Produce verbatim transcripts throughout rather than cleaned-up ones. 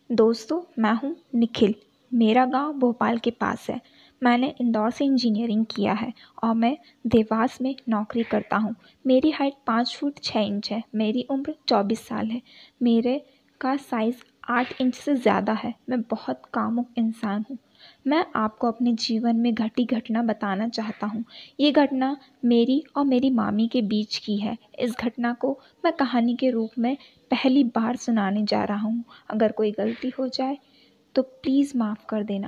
दोस्तों, मैं हूँ निखिल। मेरा गांव भोपाल के पास है। मैंने इंदौर से इंजीनियरिंग किया है और मैं देवास में नौकरी करता हूँ। मेरी हाइट पाँच फुट छः इंच है। मेरी उम्र चौबीस साल है। मेरे का साइज़ आठ इंच से ज़्यादा है। मैं बहुत कामुक इंसान हूँ। मैं आपको अपने जीवन में घटी घटना बताना चाहता हूँ। ये घटना मेरी और मेरी मामी के बीच की है। इस घटना को मैं कहानी के रूप में पहली बार सुनाने जा रहा हूँ। अगर कोई गलती हो जाए तो प्लीज़ माफ़ कर देना।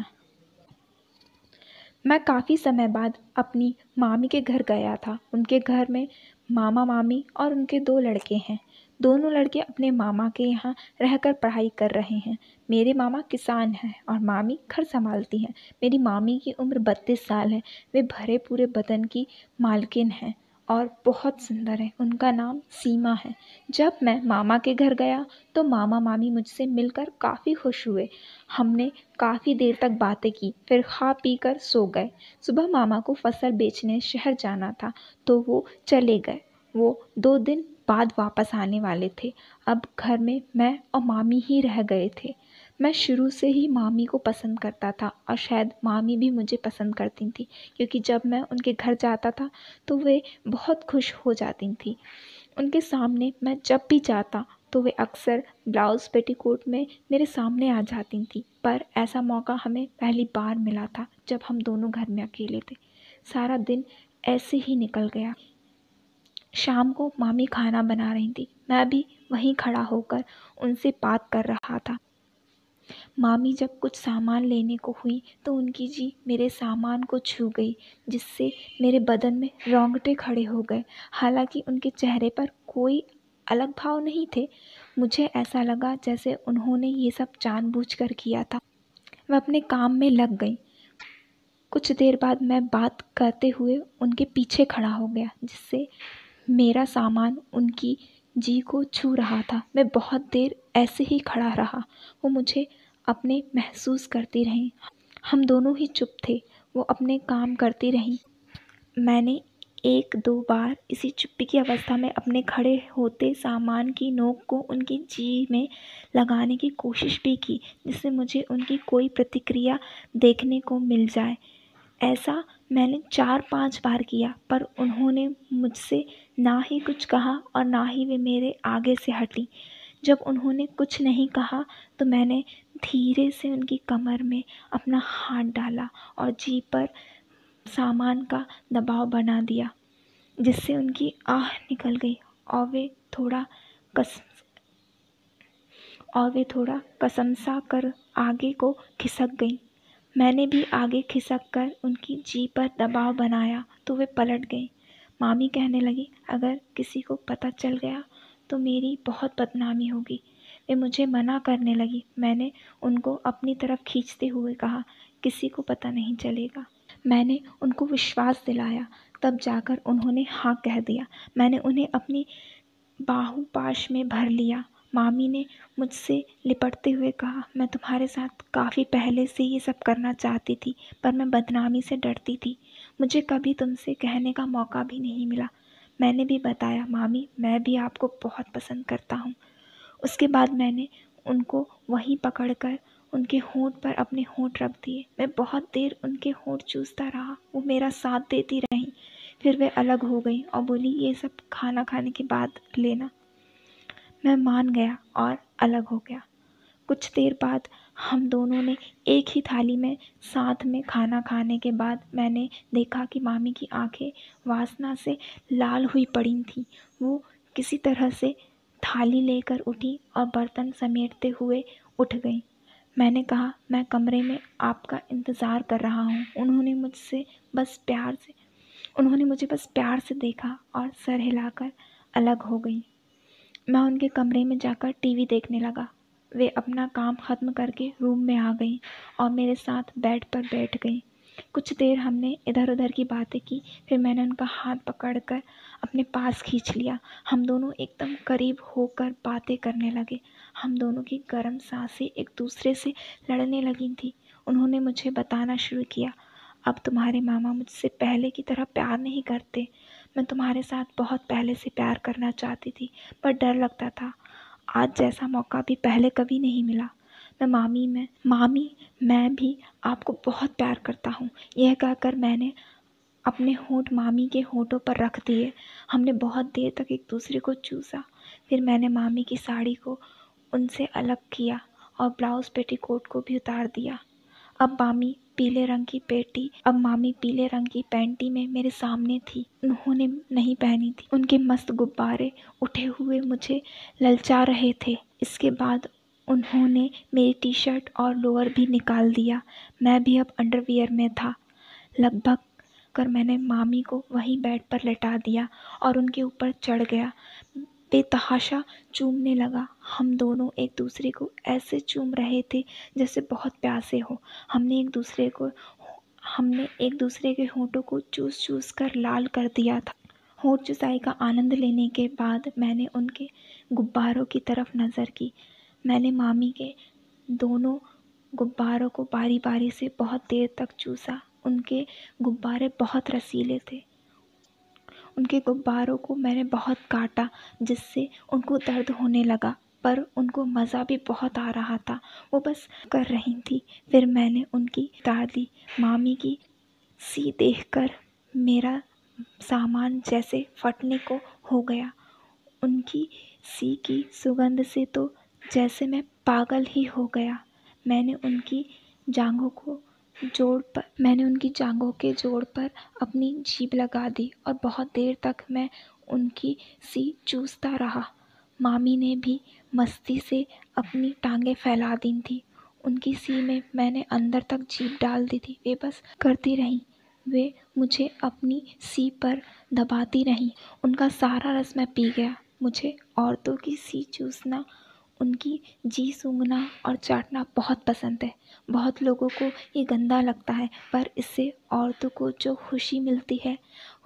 मैं काफ़ी समय बाद अपनी मामी के घर गया था। उनके घर में मामा मामी और उनके दो लड़के हैं। दोनों लड़के अपने मामा के यहाँ रहकर पढ़ाई कर रहे हैं। मेरे मामा किसान हैं और मामी घर संभालती हैं। मेरी मामी की उम्र बत्तीस साल है। वे भरे पूरे बदन की मालकिन हैं और बहुत सुंदर है। उनका नाम सीमा है। जब मैं मामा के घर गया तो मामा मामी मुझसे मिलकर काफ़ी खुश हुए। हमने काफ़ी देर तक बातें की, फिर खा पी कर सो गए। सुबह मामा को फसल बेचने शहर जाना था तो वो चले गए। वो दो दिन बाद वापस आने वाले थे। अब घर में मैं और मामी ही रह गए थे। मैं शुरू से ही मामी को पसंद करता था और शायद मामी भी मुझे पसंद करती थी, क्योंकि जब मैं उनके घर जाता था तो वे बहुत खुश हो जाती थी। उनके सामने मैं जब भी जाता तो वे अक्सर ब्लाउज़ पेटीकोट में मेरे सामने आ जाती थी। पर ऐसा मौका हमें पहली बार मिला था जब हम दोनों घर में अकेले थे। सारा दिन ऐसे ही निकल गया। शाम को मामी खाना बना रही थी। मैं भी वहीं खड़ा होकर उनसे बात कर रहा था। मामी जब कुछ सामान लेने को हुई तो उनकी जी मेरे सामान को छू गई, जिससे मेरे बदन में रोंगटे खड़े हो गए। हालांकि उनके चेहरे पर कोई अलग भाव नहीं थे। मुझे ऐसा लगा जैसे उन्होंने ये सब जानबूझकर किया था। वह अपने काम में लग गई। कुछ देर बाद मैं बात करते हुए उनके पीछे खड़ा हो गया, जिससे मेरा सामान उनकी जी को छू रहा था। मैं बहुत देर ऐसे ही खड़ा रहा। वो मुझे अपने महसूस करती रहीं। हम दोनों ही चुप थे। वो अपने काम करती रहीं। मैंने एक दो बार इसी चुप्पी की अवस्था में अपने खड़े होते सामान की नोक को उनकी जी में लगाने की कोशिश भी की, जिससे मुझे उनकी कोई प्रतिक्रिया देखने को मिल जाए। ऐसा मैंने चार पांच बार किया, पर उन्होंने मुझसे ना ही कुछ कहा और ना ही वे मेरे आगे से हटी। जब उन्होंने कुछ नहीं कहा तो मैंने धीरे से उनकी कमर में अपना हाथ डाला और जी पर सामान का दबाव बना दिया, जिससे उनकी आह निकल गई और वे थोड़ा कस और वे थोड़ा कसमसा कर आगे को खिसक गई। मैंने भी आगे खिसक कर उनकी जी पर दबाव बनाया तो वे पलट गई। मामी कहने लगी, अगर किसी को पता चल गया तो मेरी बहुत बदनामी होगी। वे मुझे मना करने लगी। मैंने उनको अपनी तरफ खींचते हुए कहा, किसी को पता नहीं चलेगा। मैंने उनको विश्वास दिलाया, तब जाकर उन्होंने हाँ कह दिया। मैंने उन्हें अपनी बाहू पाश में भर लिया। मामी ने मुझसे लिपटते हुए कहा, मैं तुम्हारे साथ काफ़ी पहले से ये सब करना चाहती थी, पर मैं बदनामी से डरती थी। मुझे कभी तुमसे कहने का मौका भी नहीं मिला। मैंने भी बताया, मामी मैं भी आपको बहुत पसंद करता हूँ। उसके बाद मैंने उनको वहीं पकड़कर उनके होंठ पर अपने होंठ रख दिए। मैं बहुत देर उनके होंठ चूसता रहा। वो मेरा साथ देती रहीं। फिर वे अलग हो गई और बोली, ये सब खाना खाने के बाद लेना। मैं मान गया और अलग हो गया। कुछ देर बाद हम दोनों ने एक ही थाली में साथ में खाना खाने के बाद मैंने देखा कि मामी की आंखें वासना से लाल हुई पड़ी थीं। वो किसी तरह से थाली लेकर उठी और बर्तन समेटते हुए उठ गई। मैंने कहा, मैं कमरे में आपका इंतज़ार कर रहा हूँ। उन्होंने मुझसे बस प्यार से उन्होंने मुझे बस प्यार से देखा और सर हिलाकर अलग हो गई। मैं उनके कमरे में जाकर टीवी देखने लगा। वे अपना काम ख़त्म करके रूम में आ गईं और मेरे साथ बेड पर बैठ गईं। कुछ देर हमने इधर उधर की बातें की। फिर मैंने उनका हाथ पकड़कर अपने पास खींच लिया। हम दोनों एकदम करीब होकर बातें करने लगे। हम दोनों की गर्म सांसें एक दूसरे से लड़ने लगी थी। उन्होंने मुझे बताना शुरू किया, अब तुम्हारे मामा मुझसे पहले की तरह प्यार नहीं करते। मैं तुम्हारे साथ बहुत पहले से प्यार करना चाहती थी, पर डर लगता था। आज जैसा मौका भी पहले कभी नहीं मिला। मैं मामी में मामी मैं भी आपको बहुत प्यार करता हूँ। यह कहकर मैंने अपने होंठ मामी के होंठों पर रख दिए। हमने बहुत देर तक एक दूसरे को चूसा। फिर मैंने मामी की साड़ी को उनसे अलग किया और ब्लाउज पेटीकोट को भी उतार दिया। अब मामी पीले रंग की पेटी अब मामी पीले रंग की पैंटी में मेरे सामने थी। उन्होंने नहीं पहनी थी। उनके मस्त गुब्बारे उठे हुए मुझे ललचा रहे थे। इसके बाद उन्होंने मेरी टी शर्ट और लोअर भी निकाल दिया। मैं भी अब अंडरवियर में था। लगभग कर मैंने मामी को वहीं बेड पर लेटा दिया और उनके ऊपर चढ़ गया। बेतहाशा चूमने लगा। हम दोनों एक दूसरे को ऐसे चूम रहे थे जैसे बहुत प्यासे हो। हमने एक दूसरे को हमने एक दूसरे के होंठों को चूस चूस कर लाल कर दिया था। होंठ चुसाई का आनंद लेने के बाद मैंने उनके गुब्बारों की तरफ नज़र की। मैंने मामी के दोनों गुब्बारों को बारी बारी से बहुत देर तक चूसा। उनके गुब्बारे बहुत रसीले थे। उनके गुब्बारों को मैंने बहुत काटा जिससे उनको दर्द होने लगा, पर उनको मज़ा भी बहुत आ रहा था। वो बस कर रही थी। फिर मैंने उनकी उतार दी। मामी की सी देखकर मेरा सामान जैसे फटने को हो गया। उनकी सी की सुगंध से तो जैसे मैं पागल ही हो गया। मैंने उनकी जांघों को जोड़ पर मैंने उनकी जांघों के जोड़ पर अपनी जीभ लगा दी और बहुत देर तक मैं उनकी सी चूसता रहा। मामी ने भी मस्ती से अपनी टांगें फैला दी थी। उनकी सी में मैंने अंदर तक जीभ डाल दी थी। वे बस करती रहीं। वे मुझे अपनी सी पर दबाती रहीं। उनका सारा रस मैं पी गया। मुझे औरतों की सी चूसना, उनकी जी सूंघना और चाटना बहुत पसंद है। बहुत लोगों को ये गंदा लगता है, पर इससे औरतों को जो खुशी मिलती है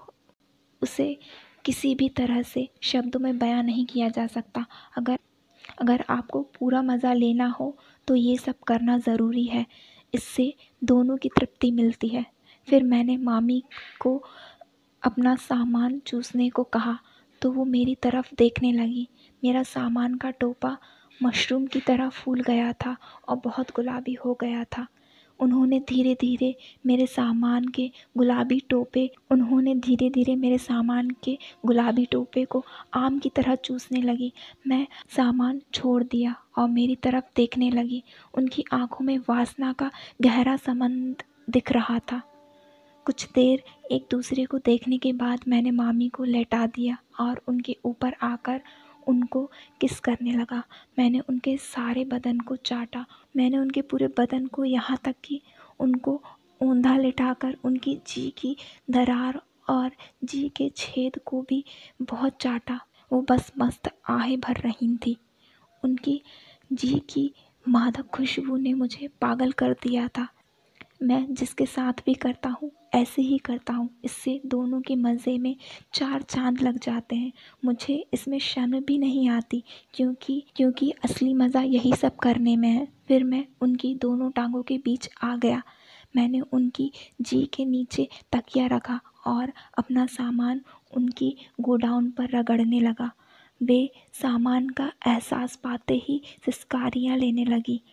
उसे किसी भी तरह से शब्दों में बयां नहीं किया जा सकता। अगर अगर आपको पूरा मज़ा लेना हो तो ये सब करना ज़रूरी है। इससे दोनों की तृप्ति मिलती है। फिर मैंने मामी को अपना सामान चूसने को कहा तो वो मेरी तरफ देखने लगी। मेरा सामान का टोपा मशरूम की तरह फूल गया था और बहुत गुलाबी हो गया था। उन्होंने धीरे धीरे मेरे सामान के गुलाबी टोपे उन्होंने धीरे धीरे मेरे सामान के गुलाबी टोपे को आम की तरह चूसने लगी। मैं सामान छोड़ दिया और मेरी तरफ देखने लगी। उनकी आंखों में वासना का गहरा संबंध दिख रहा था। कुछ देर एक दूसरे को देखने के बाद मैंने मामी को लेटा दिया और उनके ऊपर आकर उनको किस करने लगा। मैंने उनके सारे बदन को चाटा। मैंने उनके पूरे बदन को, यहाँ तक कि उनको औंधा लेटाकर उनकी जी की दरार और जी के छेद को भी बहुत चाटा। वो बस मस्त आहें भर रही थी। उनकी जी की मादक खुशबू ने मुझे पागल कर दिया था। मैं जिसके साथ भी करता हूँ ऐसे ही करता हूँ। इससे दोनों के मज़े में चार चांद लग जाते हैं। मुझे इसमें शर्म भी नहीं आती, क्योंकि क्योंकि असली मज़ा यही सब करने में है। फिर मैं उनकी दोनों टांगों के बीच आ गया। मैंने उनकी जी के नीचे तकिया रखा और अपना सामान उनकी गोडाउन पर रगड़ने लगा। वे सामान का एहसास पाते ही सिसकारियाँ लेने लगी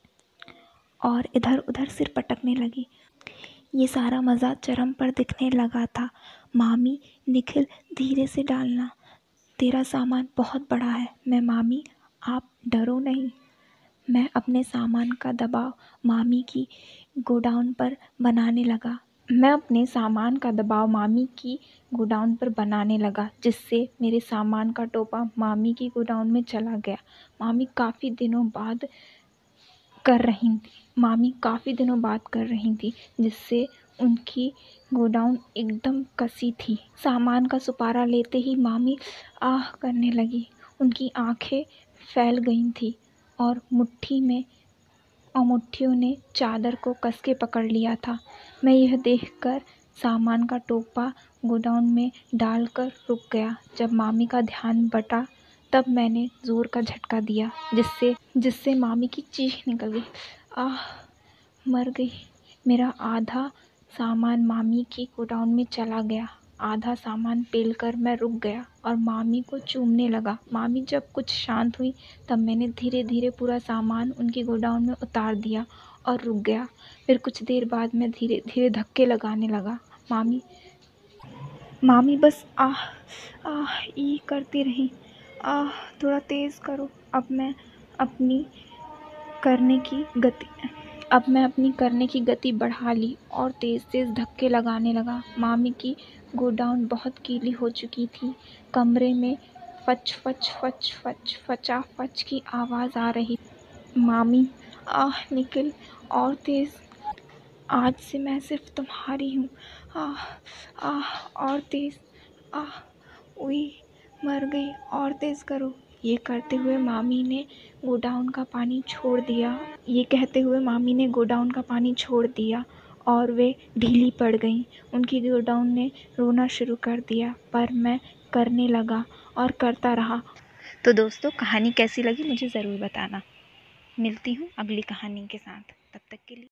और इधर उधर सिर पटकने लगी। ये सारा मज़ा चरम पर दिखने लगा था। मामी, निखिल, धीरे से डालना, तेरा सामान बहुत बड़ा है। मैं मामी, आप डरो नहीं। मैं अपने सामान का दबाव मामी की गोडाउन पर बनाने लगा मैं अपने सामान का दबाव मामी की गोडाउन पर बनाने लगा जिससे मेरे सामान का टोपा मामी की गोडाउन में चला गया। मामी काफ़ी दिनों बाद कर रही थी मामी काफ़ी दिनों बाद कर रही थी जिससे उनकी गोडाउन एकदम कसी थी। सामान का सुपारा लेते ही मामी आह करने लगी। उनकी आंखें फैल गई थी और मुट्ठी में और मुट्ठियों ने चादर को कस के पकड़ लिया था। मैं यह देखकर सामान का टोपा गोडाउन में डालकर रुक गया। जब मामी का ध्यान बटा तब मैंने ज़ोर का झटका दिया जिससे जिससे मामी की चीख निकल गई। आह, मर गई। मेरा आधा सामान मामी की गोडाउन में चला गया। आधा सामान पेलकर मैं रुक गया और मामी को चूमने लगा। मामी जब कुछ शांत हुई तब मैंने धीरे धीरे पूरा सामान उनके गोडाउन में उतार दिया और रुक गया। फिर कुछ देर बाद मैं धीरे धीरे धक्के लगाने लगा। मामी मामी बस आह आह ई करती रही। आह थोड़ा तेज़ करो। अब मैं अपनी करने की गति अब मैं अपनी करने की गति बढ़ा ली और तेज़ तेज़ धक्के लगाने लगा। मामी की गोडाउन बहुत गीली हो चुकी थी। कमरे में फच फच फच फच फचा फच की आवाज़ आ रही। मामी आह निखिल और तेज़। आज से मैं सिर्फ तुम्हारी हूँ। आह आह और तेज़। आह उई मर गई और तेज़ करो। ये करते हुए मामी ने गोडाउन का पानी छोड़ दिया ये कहते हुए मामी ने गोडाउन का पानी छोड़ दिया और वे ढीली पड़ गईं। उनकी गोडाउन ने रोना शुरू कर दिया, पर मैं करने लगा और करता रहा। तो दोस्तों, कहानी कैसी लगी मुझे ज़रूर बताना। मिलती हूँ अगली कहानी के साथ। तब तक के लिए।